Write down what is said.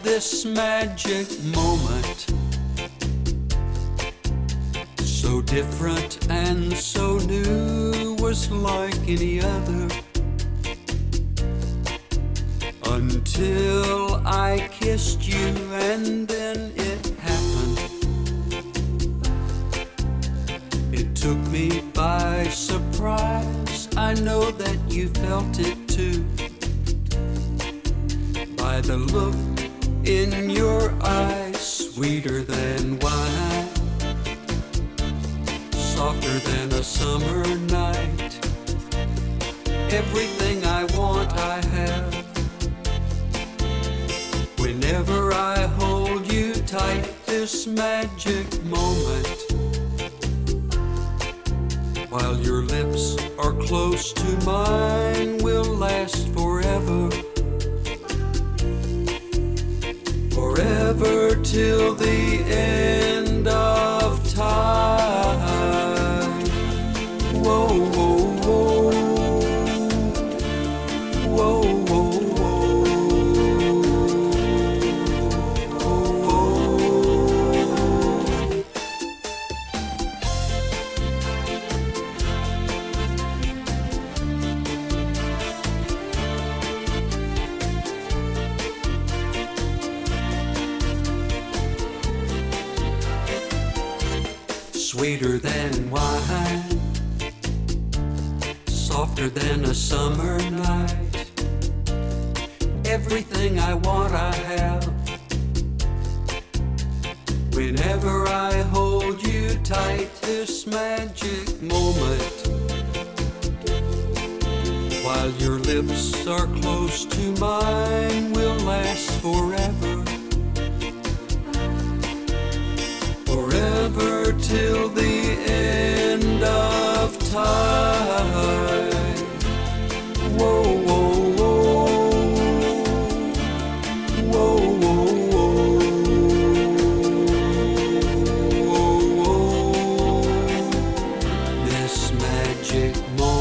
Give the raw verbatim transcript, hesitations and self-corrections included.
this magic moment, so different and so new, was like any other, until I kissed you and then it happened. It took me by surprise, I know that you felt it too, by the look in your eyes, sweeter than wine, softer than a summer night. Everything I want I have, whenever I hold you tight. This magic moment, while your lips are close to mine, will last forever. Forever till the end of time. Whoa, whoa, whoa. Whoa, whoa, sweeter than wine, softer than a summer night. Everything I want I have, whenever I hold you tight. This magic moment, while your lips are close to mine, will last forever. Forever till the end of time. Whoa, whoa, whoa. Whoa, whoa, whoa. Whoa, whoa. This magic moment,